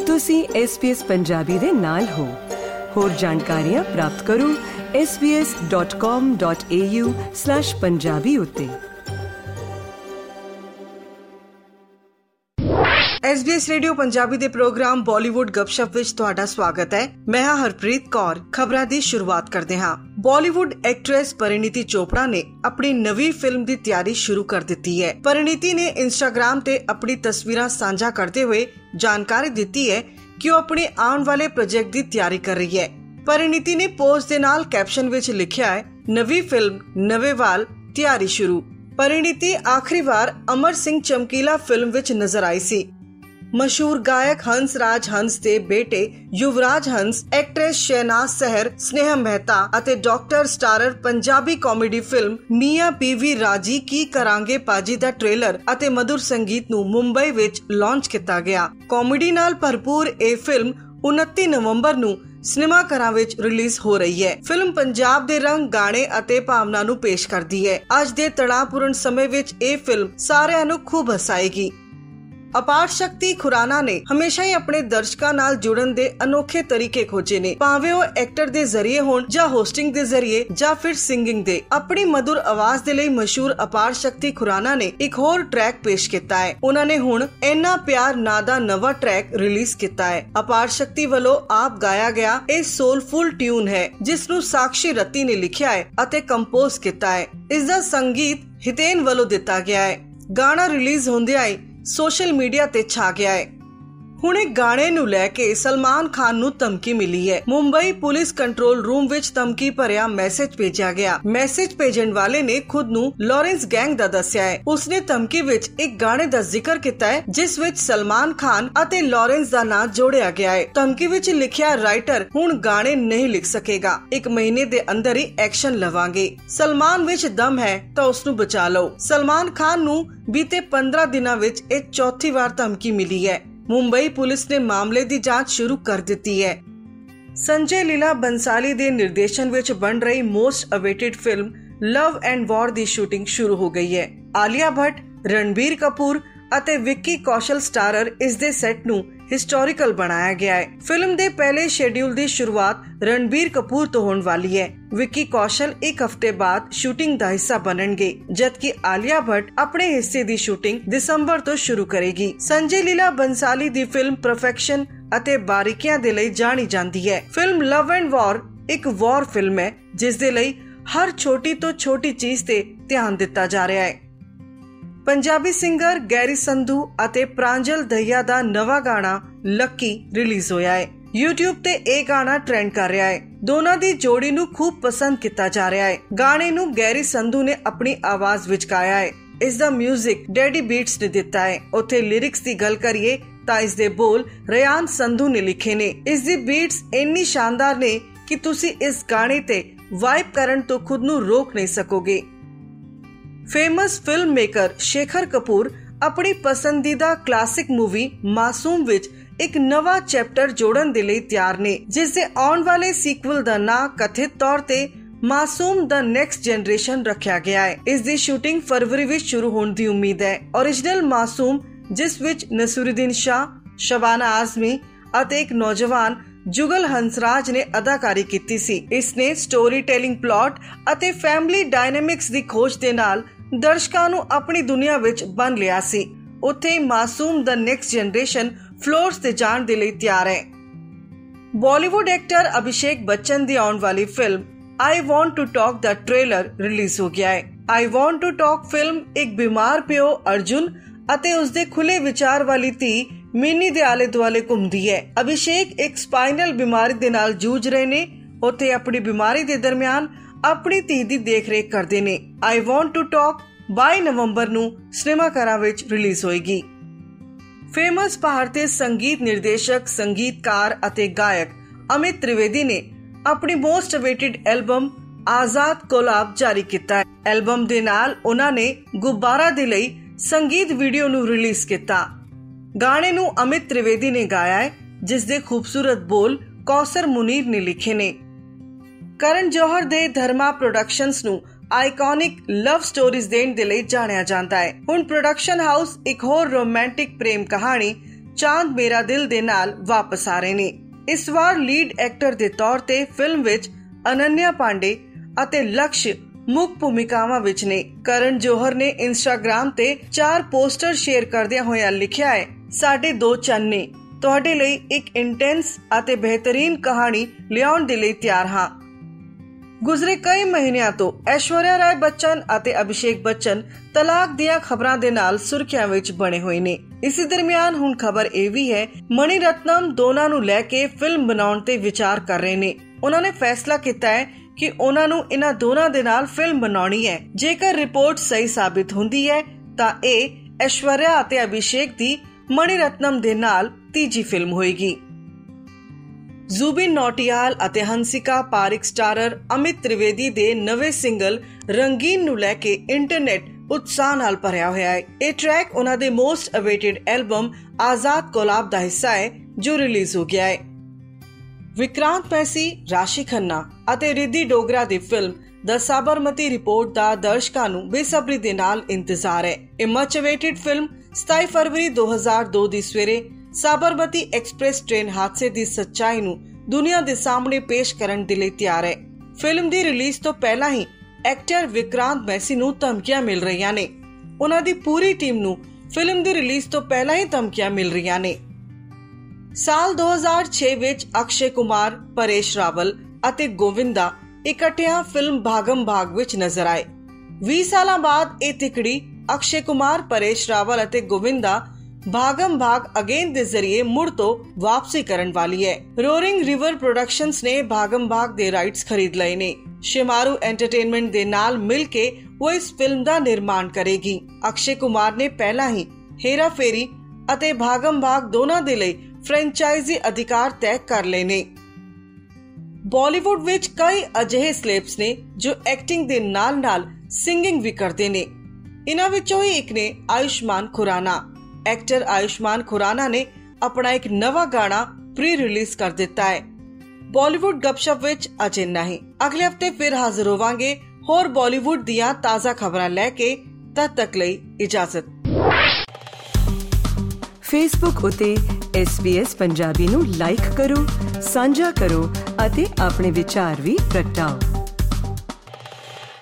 ਤੁਸੀਂ SBS ਪੰਜਾਬੀ ਦੇ ਨਾਲ ਹੋ। ਹੋਰ ਜਾਣਕਾਰੀਆਂ ਪ੍ਰਾਪਤ ਕਰੋ sbs.com.au/punjabi ਉੱਤੇ। SBS ਰੇਡੀਓ ਪੰਜਾਬੀ ਦੇ ਪ੍ਰੋਗਰਾਮ ਬਾਲੀਵੁੱਡ ਗੱਪਸ਼ਪ ਵਿੱਚ ਤੁਹਾਡਾ ਸਵਾਗਤ ਹੈ। ਮੈਂ ਹਾਂ ਹਰਪ੍ਰੀਤ ਕੌਰ। ਖਬਰਾਂ ਦੀ ਸ਼ੁਰੂਆਤ ਕਰਦੇ ਹਾਂ। ਬਾਲੀਵੁੱਡ ਐਕਟਰੈਸ ਪਰਿਣੀਤੀ ਚੋਪੜਾ ਨੇ ਆਪਣੀ ਨਵੀਂ ਫਿਲਮ ਦੀ ਤਿਆਰੀ ਸ਼ੁਰੂ ਕਰ ਦਿੱਤੀ ਹੈ। ਪਰਿਣੀਤੀ ਨੇ ਇੰਸਟਾਗ੍ਰਾਮ ਤੇ ਆਪਣੀ ਤਸਵੀਰਾਂ ਸਾਂਝਾ ਕਰਦੇ ਹੋਏ ਜਾਣਕਾਰੀ ਦਿੱਤੀ ਹੈ ਕਿ ਉਹ ਆਪਣੇ ਆਉਣ ਵਾਲੇ ਪ੍ਰੋਜੈਕਟ ਦੀ ਤਿਆਰੀ ਕਰ ਰਹੀ ਹੈ। ਪਰਿਣੀਤੀ ਨੇ ਪੋਸਟ ਦੇ ਨਾਲ ਕੈਪਸ਼ਨ ਵਿੱਚ ਲਿਖਿਆ ਹੈ, ਨਵੀਂ ਫਿਲਮ ਨਵੇਂ ਵਾਲ, ਤਿਆਰੀ ਸ਼ੁਰੂ। ਪਰਿਣੀਤੀ ਆਖਰੀ ਵਾਰ ਅਮਰ ਸਿੰਘ ਚਮਕੀਲਾ ਫਿਲਮ ਵਿੱਚ ਨਜ਼ਰ ਆਈ ਸੀ। ਮਸ਼ਹੂਰ ਗਾਇਕ ਹੰਸ ਰਾਜ ਹੰਸ ਦੇ ਬੇਟੇ ਯੁਵਰਾਜ ਹੰਸ, ਐਕਟਰੈਸ ਸ਼ਹਿਨਾਜ਼ ਸਹਿਰ, ਸਨੇਹਾ ਮਹਿਤਾ ਅਤੇ doctor starrer Punjabi comedy film Mian Biwi Raazi ਕੀ ਕਰਾਂਗੇ ਪਾਜੀ ਦਾ ਟ੍ਰੇਲਰ ਅਤੇ ਮਧੁਰ ਸੰਗੀਤ ਨੂੰ ਮੁੰਬਈ ਵਿੱਚ ਲਾਂਚ ਕੀਤਾ ਗਿਆ। ਕਾਮੇਡੀ ਨਾਲ ਭਰਪੂਰ ਇਹ ਫਿਲਮ 29 ਨਵੰਬਰ ਨੂੰ ਸਿਨੇਮਾ ਘਰਾਂ ਵਿੱਚ ਰਿਲੀਜ਼ ਹੋ ਰਹੀ ਹੈ। ਫਿਲਮ ਪੰਜਾਬ ਦੇ ਰੰਗ, ਗਾਣੇ ਅਤੇ ਭਾਵਨਾ ਨੂੰ ਪੇਸ਼ ਕਰਦੀ ਹੈ। ਅੱਜ ਦੇ ਤਣਾਅਪੂਰਨ ਸਮੇਂ ਵਿੱਚ ਇਹ ਫਿਲਮ ਸਾਰਿਆਂ ਨੂੰ ਖੂਬ ਹਸਾਏਗੀ। ਅਪਾਰ ਸ਼ਕਤੀ ਖੁਰਾਨਾ ਨੇ ਹਮੇਸ਼ਾ ਹੀ ਆਪਣੇ ਦਰਸ਼ਕਾਂ ਨਾਲ ਜੁੜਨ ਦੇ ਅਨੋਖੇ ਤਰੀਕੇ ਖੋਜੇ ਨੇ, ਭਾਵੇਂ ਉਹ ਐਕਟਰ ਦੇ ਜ਼ਰੀਏ ਹੋਣ ਜਾਂ ਹੋਸਟਿੰਗ ਦੇ ਜ਼ਰੀਏ ਜਾਂ ਫਿਰ ਸਿੰਗਿੰਗ ਦੇ। ਆਪਣੀ ਮਧੁਰ ਆਵਾਜ਼ ਦੇ ਲਈ ਮਸ਼ਹੂਰ ਅਪਾਰ ਸ਼ਕਤੀ ਖੁਰਾਨਾ ਨੇ ਇੱਕ ਹੋਰ ਟਰੈਕ ਪੇਸ਼ ਕੀਤਾ ਹੈ। ਉਹਨਾਂ ਨੇ ਹੁਣ ਇੰਨਾ ਪਿਆਰ ਨਾਂ ਦਾ ਨਵਾਂ ਟਰੈਕ ਰਿਲੀਜ਼ ਕੀਤਾ ਹੈ। ਅਪਾਰ ਸ਼ਕਤੀ ਵੱਲੋਂ ਆਪ ਗਾਇਆ ਗਿਆ ਇਹ ਸੋਲਫੁਲ ਟਿਊਨ ਹੈ, ਜਿਸ ਨੂੰ ਸਾਕਸ਼ੀ ਰੱਤੀ ਨੇ ਲਿਖਿਆ ਹੈ ਅਤੇ ਕੰਪੋਜ਼ ਕੀਤਾ ਹੈ। ਇਸ ਦਾ ਸੰਗੀਤ ਹਿਤੇਨ ਵੱਲੋਂ ਦਿੱਤਾ ਗਿਆ ਹੈ। ਗਾਣਾ ਰਿਲੀਜ਼ ਹੁੰਦਿਆਂ ਹੀ ਸੋਸ਼ਲ ਮੀਡੀਆ ਤੇ ਛਾ ਗਿਆ ਹੈ। ਹੁਣ ਇਹ ਗਾਣੇ ਨੂੰ ਲੈ ਕੇ ਸਲਮਾਨ ਖਾਨ ਨੂੰ ਧਮਕੀ ਮਿਲੀ ਹੈ। ਮੁੰਬਈ ਪੁਲਿਸ ਕੰਟਰੋਲ ਰੂਮ ਵਿੱਚ ਧਮਕੀ ਭਰਿਆ ਮੈਸੇਜ ਭੇਜਿਆ ਗਿਆ। ਮੈਸੇਜ ਭੇਜਣ ਵਾਲੇ ਨੇ ਖੁਦ ਨੂੰ ਲਾਰੈਂਸ ਗੈਂਗ ਦਾ ਦੱਸਿਆ ਹੈ। ਉਸਨੇ ਧਮਕੀ ਵਿੱਚ ਇੱਕ ਗਾਣੇ ਦਾ ਜ਼ਿਕਰ ਕੀਤਾ ਹੈ, ਜਿਸ ਵਿੱਚ ਸਲਮਾਨ ਖਾਨ ਅਤੇ ਲਾਰੈਂਸ ਦਾ ਨਾਂ ਜੋੜਿਆ ਗਿਆ ਹੈ। ਧਮਕੀ ਵਿੱਚ ਲਿਖਿਆ, ਰਾਈਟਰ ਹੁਣ ਗਾਣੇ ਨਹੀਂ ਲਿਖ ਸਕੇਗਾ, 1 ਮਹੀਨੇ ਦੇ ਅੰਦਰ ਹੀ ਐਕਸ਼ਨ ਲਵਾਂਗੇ। ਸਲਮਾਨ ਵਿੱਚ ਦਮ ਹੈ ਤਾਂ ਉਸ ਨੂੰ ਬਚਾ ਲਓ। ਸਲਮਾਨ ਖਾਨ ਨੂੰ ਬੀਤੇ 15 ਦਿਨਾਂ ਵਿੱਚ ਇਹ ਚੌਥੀ ਵਾਰ ਧਮਕੀ ਮਿਲੀ ਹੈ। ਮੁੰਬਈ ਪੁਲਿਸ ਨੇ ਮਾਮਲੇ ਦੀ ਜਾਂਚ ਸ਼ੁਰੂ ਕਰ ਦਿੱਤੀ ਹੈ। ਸੰਜੇ ਲੀਲਾ ਬੰਸਾਲੀ ਦੇ ਨਿਰਦੇਸ਼ਨ ਵਿੱਚ ਬਣ ਰਹੀ most awaited film love and war ਦੀ ਸ਼ੂਟਿੰਗ ਸ਼ੁਰੂ ਹੋ ਗਈ ਹੈ। ਆਲੀਆ ਭੱਟ, ਰਣਬੀਰ ਕਪੂਰ ਅਤੇ ਵਿੱਕੀ ਕੌਸ਼ਲ ਸਟਾਰਰ ਇਸ ਦੇ ਸੈੱਟ ਨੂੰ ਹਿਸਟੋਰੀਕਲ ਬਣਾਇਆ ਗਿਆ ਹੈ। ਫਿਲਮ ਦੇ ਪਹਿਲੇ ਸ਼ੈਡਿਊਲ ਦੀ ਸ਼ੁਰੂਆਤ ਰਣਬੀਰ ਕਪੂਰ ਤੋਂ ਹੋਣ ਵਾਲੀ ਹੈ। ਵਿੱਕੀ ਕੌਸ਼ਲ 1 ਹਫ਼ਤੇ ਬਾਅਦ ਸ਼ੂਟਿੰਗ ਦਾ ਹਿੱਸਾ ਬਣਨਗੇ, ਜਦਕਿ ਆਲੀਆ ਭੱਟ ਆਪਣੇ ਹਿੱਸੇ ਦੀ ਸ਼ੂਟਿੰਗ ਦਸੰਬਰ ਤੋਂ ਸ਼ੁਰੂ ਕਰੇਗੀ। ਸੰਜੇ ਲੀਲਾ ਬੰਸਾਲੀ ਦੀ ਫਿਲਮ ਪਰਫੈਕਸ਼ਨ ਅਤੇ ਬਾਰੀਕੀਆਂ ਦੇ ਲਈ ਜਾਣੀ ਜਾਂਦੀ ਹੈ। ਫਿਲਮ ਲਵ ਐਂਡ ਵਾਰ ਇੱਕ ਵਾਰ ਫਿਲਮ ਹੈ, ਜਿਸ ਦੇ ਲਈ ਹਰ ਛੋਟੀ ਤੋਂ ਛੋਟੀ ਚੀਜ਼ ਤੇ ਧਿਆਨ ਦਿੱਤਾ ਜਾ ਰਿਹਾ ਹੈ। ਪੰਜਾਬੀ ਸਿੰਗਰ ਗੈਰੀ ਸੰਧੂ ਅਤੇ ਪ੍ਰਾਂਜਲ ਦਹੀਆ ਦਾ ਨਵਾਂ ਗਾਣਾ ਲੱਕੀ ਰਿਲੀਜ਼ ਹੋਇਆ ਹੈ। YouTube ਤੇ ਇਹ ਗਾਣਾ ਟ੍ਰੈਂਡ ਕਰ ਰਿਹਾ ਹੈ। ਦੋਨਾਂ ਦੀ ਜੋੜੀ ਨੂੰ ਖੂਬ ਪਸੰਦ ਕੀਤਾ ਜਾ ਰਿਹਾ ਹੈ। ਗਾਣੇ ਨੂੰ ਗੈਰੀ ਸੰਧੂ ਨੇ ਆਪਣੀ ਆਵਾਜ਼ ਵਿੱਚ ਗਾਇਆ ਹੈ। ਇਸ ਦਾ ਮਿਊਜ਼ਿਕ ਡੈਡੀ ਬੀਟਸ ਨੇ ਦਿੱਤਾ ਹੈ। ਉੱਥੇ ਲਿਰਿਕਸ ਦੀ ਗੱਲ ਕਰੀਏ ਤਾਂ ਇਸ ਦੇ ਬੋਲ ਰਿਆਨ ਸੰਧੂ ਨੇ ਲਿਖੇ ਨੇ। ਇਸ ਦੀ ਬੀਟਸ ਇੰਨੀ ਸ਼ਾਨਦਾਰ ਨੇ ਕਿ ਤੁਸੀਂ ਇਸ ਗਾਣੇ ਤੇ ਵਾਈਬ ਕਰਨ ਤੋਂ ਖੁਦ ਨੂੰ ਰੋਕ ਨਹੀਂ ਸਕੋਗੇ। Famous film maker Shekhar Kapoor ਆਪਣੀ ਪਸੰਦੀਦਾ ਕਲਾਸਿਕ ਮੂਵੀ ਮਾਸੂਮ ਵਿੱਚ ਇੱਕ ਨਵਾਂ ਚੈਪਟਰ ਜੋੜਨ ਦੇ ਲਈ ਤਿਆਰ ਨੇ, ਜਿਸ ਦੇ ਆਉਣ ਵਾਲੇ ਸੀਕਵਲ ਦਾ ਨਾਂ ਕਥਿਤ ਤੌਰ ਤੇ ਮਾਸੂਮ ਦਾ ਨੈਕਸਟ ਜਨਰੇਸ਼ਨ ਰੱਖਿਆ ਗਿਆ ਹੈ। ਇਸ ਦੀ ਸ਼ੂਟਿੰਗ ਫਰਵਰੀ ਵਿੱਚ ਸ਼ੁਰੂ ਹੋਣ ਦੀ ਉਮੀਦ ਹੈ। ਓਰੀਜਨਲ ਮਾਸੂਮ, ਜਿਸ ਵਿੱਚ ਨਸਰੂਦੀਨ ਸ਼ਾਹ, ਸ਼ਬਾਨਾ ਆਜ਼ਮੀ ਅਤੇ ਇੱਕ ਨੌਜਵਾਨ ਜੁਗਲ ਹੰਸਰਾਜ ਨੇ ਅਦਾਕਾਰੀ ਕੀਤੀ ਸੀ। ਇਸ ਨੇ ਸਟੋਰੀ ਟੈਲਿੰਗ, ਪਲਾਟ ਅਤੇ ਫੈਮਿਲੀ ਡਾਇਨਾਮਿਕਸ ਦੀ ਖੋਜ ਦੇ ਨਾਲ ਦਰਸ਼ਕਾਂ ਨੂੰ ਆਪਣੀ ਦੁਨੀਆ ਵਿੱਚ ਬੰਨ ਲਿਆ ਸੀ। ਉੱਥੇ ਹੀ ਮਾਸੂਮ ਦਾ ਨੈਕਸਟ ਜਨਰੇਸ਼ਨ ਫਲੋਰਸ ਤੇ ਜਾਣ ਦੇ ਲਈ ਤਿਆਰ ਹੈ। ਬਾਲੀਵੁੱਡ ਐਕਟਰ ਅਭਿਸ਼ੇਕ ਬੱਚਨ ਦੀ ਆਉਣ ਵਾਲੀ film I want to talk ਦਾ ਟ੍ਰੇਲਰ ਰਿਲੀਜ਼ ਹੋ ਗਿਆ ਹੈ। I want to talk film ਇੱਕ ਬਿਮਾਰ ਪਿਓ ਅਰਜੁਨ ਅਤੇ ਉਸਦੇ ਖੁੱਲੇ ਵਿਚਾਰ ਵਾਲੀ ਧੀ ਮਿੰਨੀ ਦੇ ਆਲੇ ਦੁਆਲੇ ਘੁੰਮਦੀ ਹੈ। ਅਭਿਸ਼ੇਕ ਇੱਕ ਸਪਾਈਨਲ ਬਿਮਾਰੀ ਦੇ ਨਾਲ ਜੂਝ ਰਹੇ ਨੇ। ਉੱਥੇ ਆਪਣੀ ਬਿਮਾਰੀ ਦੇ ਦਰਮਿਆਨ ਆਪਣੀ ਧੀ ਦੀ ਦੇਖਰੇਖ ਕਰਦੇ ਨੇ। ਆਈ ਵਾਂਟ ਟੂ ਟਾਕ 22 ਨਵੰਬਰ ਨੂੰ ਸਿਨੇਮਾ ਘਰਾਂ ਵਿੱਚ ਰਿਲੀਜ਼ ਹੋਏਗੀ। ਫੇਮਸ ਭਾਰਤੀ ਸੰਗੀਤ ਨਿਰਦੇਸ਼ਕ, ਸੰਗੀਤਕਾਰ ਅਤੇ ਗਾਇਕ ਅਮਿਤ ਤ੍ਰਿਵੇਦੀ ਨੇ ਆਪਣੀ most awaited album Azaad collab ਜਾਰੀ ਕੀਤਾ ਹੈ। ਐਲਬਮ ਦੇ ਨਾਲ ਉਹਨਾਂ ਨੇ ਗੁਬਾਰਾ ਦੇ ਲਈ ਸੰਗੀਤ ਵੀਡੀਓ ਨੂੰ ਰਿਲੀਜ਼ ਕੀਤਾ। ਗਾਣੇ ਨੂੰ ਅਮਿਤ ਤ੍ਰਿਵੇਦੀ ਨੇ ਗਾਇਆ ਹੈ, ਜਿਸ ਦੇ ਖੂਬਸੂਰਤ ਬੋਲ ਕੌਸਰ ਮੁਨੀਰ ਨੇ ਲਿਖੇ ਨੇ। ਕਰਨ ਜੌਹਰ ਦੇ ਧਰਮਾ ਪ੍ਰੋਡਕਸ਼ਨਸ ਨੂੰ ਆਈਕੋਨਿਕ ਲਵ ਸਟੋਰੀਜ਼ ਦੇਣ ਦੇ ਲਈ ਜਾਣਿਆ ਜਾਂਦਾ ਹੈ। ਹੁਣ ਪ੍ਰੋਡਕਸ਼ਨ ਹਾਊਸ ਇੱਕ ਹੋਰ ਰੋਮਾਂਟਿਕ ਪ੍ਰੇਮ ਕਹਾਣੀ ਚਾਂਦ ਮੇਰਾ ਦਿਲ ਦੇ ਨਾਲ ਵਾਪਸ ਆ ਰਹੇ ਨੇ। ਇਸ ਵਾਰ ਲੀਡ ਐਕਟਰ ਦੇ ਤੌਰ ਤੇ ਫਿਲਮ ਵਿੱਚ ਅਨੰਨਿਆ ਪਾਂਡੇ ਅਤੇ ਲਕਸ਼ ਮੁੱਖ ਭੂਮਿਕਾਵਾਂ ਵਿੱਚ ਨੇ। ਕਰਨ ਜੋਹਰ ਨੇ ਇੰਸਟਾਗ੍ਰਾਮ ਤੇ 4 ਪੋਸਟਰ ਸ਼ੇਅਰ ਕਰਦਿਆਂ ਹੋਇਆਂ ਲਿਖਿਆ ਹੈ, ਸਾਡੇ 2 ਚੰਨ ਨੇ, ਤੁਹਾਡੇ ਲਈ ਇੱਕ ਇੰਟੈਂਸ ਅਤੇ ਬਿਹਤਰੀਨ ਕਹਾਣੀ ਲਿਆਉਣ ਦੇ ਲਈ ਤਿਆਰ ਹਾਂ। ਗੁਜ਼ਰੇ ਕਈ ਮਹੀਨਿਆਂ ਤੋਂ ਐਸ਼ਵਰਿਆ ਰਾਏ ਬੱਚਨ ਅਤੇ ਅਭਿਸ਼ੇਕ ਬੱਚਨ ਤਲਾਕ ਦੀਆਂ ਖਬਰਾਂ ਦੇ ਨਾਲ ਸੁਰਖੀਆਂ ਵਿੱਚ ਬਣੇ ਹੋਏ ਨੇ। ਇਸੇ ਦਰਮਿਆਨ ਹੁਣ ਖਬਰ ਇਹ ਵੀ ਹੈ, ਮਣੀ ਰਤਨਮ ਦੋਨਾਂ ਨੂੰ ਲੈ ਕੇ ਫਿਲਮ ਬਣਾਉਣ ਤੇ ਵਿਚਾਰ ਕਰ ਰਹੇ ਨੇ। ਉਹਨਾਂ ਨੇ ਫੈਸਲਾ ਕੀਤਾ ਹੈ ਕਿ ਉਹਨਾਂ ਨੂੰ ਇਹਨਾਂ ਦੋਨਾਂ ਦੇ ਨਾਲ ਫਿਲਮ ਬਣਾਉਣੀ ਹੈ। ਜੇਕਰ ਰਿਪੋਰਟ ਸਹੀ ਸਾਬਿਤ ਹੁੰਦੀ ਹੈ ਤਾਂ ਇਹ ਐਸ਼ਵਰਿਆ ਅਤੇ ਅਭਿਸ਼ੇਕ ਦੀ ਮਣੀ ਰਤਨਮ ਦੇ ਨਾਲ ਤੀਜੀ ਫਿਲਮ ਹੋਏਗੀ। ਜ਼ੁਬਿਨ ਨੌਟਿਆਲ ਅਤੇ ਹੰਸਿਕਾ ਪਾਰਿਕ ਸਟਾਰਰ ਅਮਿਤ ਤ੍ਰਿਵੇਦੀ ਦੇ ਨਵੇਂ ਸਿੰਗਲ ਰੰਗੀਨ ਨੂੰ ਲੈ ਕੇ ਇੰਟਰਨੈਟ ਉਤਸ਼ਾਹ ਨਾਲ ਭਰਿਆ ਹੋਇਆ ਹੈ। ਇਹ ਟਰੈਕ ਉਹਨਾਂ ਦੇ most awaited album Azaad collab ਦਾ ਹਿੱਸਾ ਹੈ ਜੋ ਰਿਲੀਜ਼ ਹੋ ਗਿਆ ਹੈ। ਵਿਕਰਾਂਤ ਮੈਸੀ, ਰਾਸ਼ੀ ਖੰਨਾ ਅਤੇ ਰਿਧੀ ਡੋਗਰਾ ਦੀ ਫਿਲਮ ਦ ਸਾਬਰਮਤੀ ਰਿਪੋਰਟ ਦਾ ਦਰਸ਼ਕਾਂ ਨੂੰ ਬੇਸਬਰੀ ਦੇ ਨਾਲ ਇੰਤਜ਼ਾਰ ਹੈ। ਇਹ ਮਚ ਅਵੇਟਡ ਫਿਲਮ 27 ਫਰਵਰੀ 2002 ਦੀ ਸਵੇਰੇ ਸਾਬਰਮਤੀ ਐਕਸਪ੍ਰੈਸ ਟ੍ਰੇਨ ਹਾਦਸੇ ਦੀ ਸੱਚਾਈ ਨੂੰ ਦੁਨੀਆ ਦੇ ਸਾਹਮਣੇ ਪੇਸ਼ ਕਰਨ ਦੇ ਲਈ ਤਿਆਰ ਹੈ। ਫਿਲਮ ਦੀ ਰਿਲੀਜ਼ ਤੋਂ ਪਹਿਲਾਂ ਹੀ ਐਕਟਰ ਵਿਕਰਾਂਤ ਮੈਸੀ ਨੂੰ ਧਮਕੀਆਂ ਮਿਲ ਰਹੀਆਂ ਨੇ। ਉਹਨਾਂ ਦੀ ਪੂਰੀ ਟੀਮ ਨੂੰ ਫਿਲਮ ਦੀ ਰਿਲੀਜ਼ ਤੋਂ ਪਹਿਲਾਂ ਹੀ ਧਮਕੀਆਂ ਮਿਲ ਰਹੀਆਂ ਨੇ। ਸਾਲ 2006 ਵਿੱਚ ਅਕਸ਼ੇ ਕੁਮਾਰ, ਪਰੇਸ਼ ਰਾਵਲ ਅਤੇ ਗੋਵਿੰਦਾ ਇਕੱਠਿਆਂ ਫਿਲਮ ਭਾਗਮ ਭਾਗ ਵਿੱਚ ਨਜ਼ਰ ਆਏ। 20 ਸਾਲਾਂ ਬਾਅਦ ਇਹ ਤਿਕੜੀ ਅਕਸ਼ੇ ਕੁਮਾਰ, ਪਰੇਸ਼ ਰਾਵਲ ਅਤੇ ਗੋਵਿੰਦਾ ਭਾਗਮ ਭਾਗ ਅਗੇਨ ਦੇ ਜ਼ਰੀਏ ਮੁੜ ਤੋਂ ਵਾਪਸੀ ਕਰਨ ਵਾਲੀ ਹੈ। ਰੋਰਿੰਗ ਰਿਵਰ ਪ੍ਰੋਡਕਸ਼ਨਸ ਨੇ ਭਾਗਮ ਭਾਗ ਦੇ ਰਾਈਟਸ ਖਰੀਦ ਲਏ ਨੇ। ਸ਼ਿਮਾਰੂ ਐਂਟਰਟੇਨਮੈਂਟ ਦੇ ਨਾਲ ਮਿਲ ਕੇ ਉਹ ਇਸ ਫਿਲਮ ਦਾ ਨਿਰਮਾਣ ਕਰੇਗੀ। ਅਕਸ਼ੇ ਕੁਮਾਰ ਨੇ ਪਹਿਲਾਂ ਹੀ ਹੇਰਾ ਫੇਰੀ ਅਤੇ ਭਾਗਮ ਭਾਗ ਦੋਨਾਂ ਦੇ ਲਈ ਫਰੈਂਚਾਈਜ਼ੀ ਅਧਿਕਾਰ ਤੈਅ ਕਰ ਲਏ ਨੇ। ਬਾਲੀਵੁੱਡ ਵਿੱਚ ਕਈ ਅਜਿਹੇ ਸਲੇਬਸ ਨੇ ਜੋ ਐਕਟਿੰਗ ਦੇ ਨਾਲ-ਨਾਲ ਸਿੰਗਿੰਗ ਵੀ ਕਰਦੇ ਨੇ। ਇਹਨਾਂ ਵਿੱਚੋਂ ਹੀ ਇੱਕ ਨੇ ਆਯੁਸ਼ਮਾਨ ਖੁਰਾਨਾ। ਐਕਟਰ ਆਯੁਸ਼ਮਾਨ ਖੁਰਾਨਾ ਨੇ ਆਪਣਾ ਇੱਕ ਨਵਾਂ ਗਾਣਾ ਪ੍ਰੀ ਰਿਲੀਜ਼ ਕਰ ਦਿੱਤਾ ਹੈ। ਬਾਲੀਵੁੱਡ ਗੱਪਸ਼ਪ ਵਿੱਚ ਅਜੇ ਨਹੀਂ, ਅਗਲੇ ਹਫਤੇ ਫਿਰ ਹਾਜ਼ਰ ਹੋਵਾਂਗੇ ਹੋਰ ਬਾਲੀਵੁੱਡ ਦੀਆਂ ਤਾਜ਼ਾ ਖਬਰਾਂ ਲੈ ਕੇ। ਤਦ ਤੱਕ ਲਈ ਇਜਾਜ਼ਤ। ਫੇਸਬੁੱਕ ਉਤੇ SBS ਪੰਜਾਬੀ ਨੂੰ ਲਾਈਕ ਕਰੋ, ਸਾਂਝਾ ਕਰੋ ਅਤੇ ਆਪਣੇ ਵਿਚਾਰ ਵੀ ਪ੍ਰਗਟਾਓ।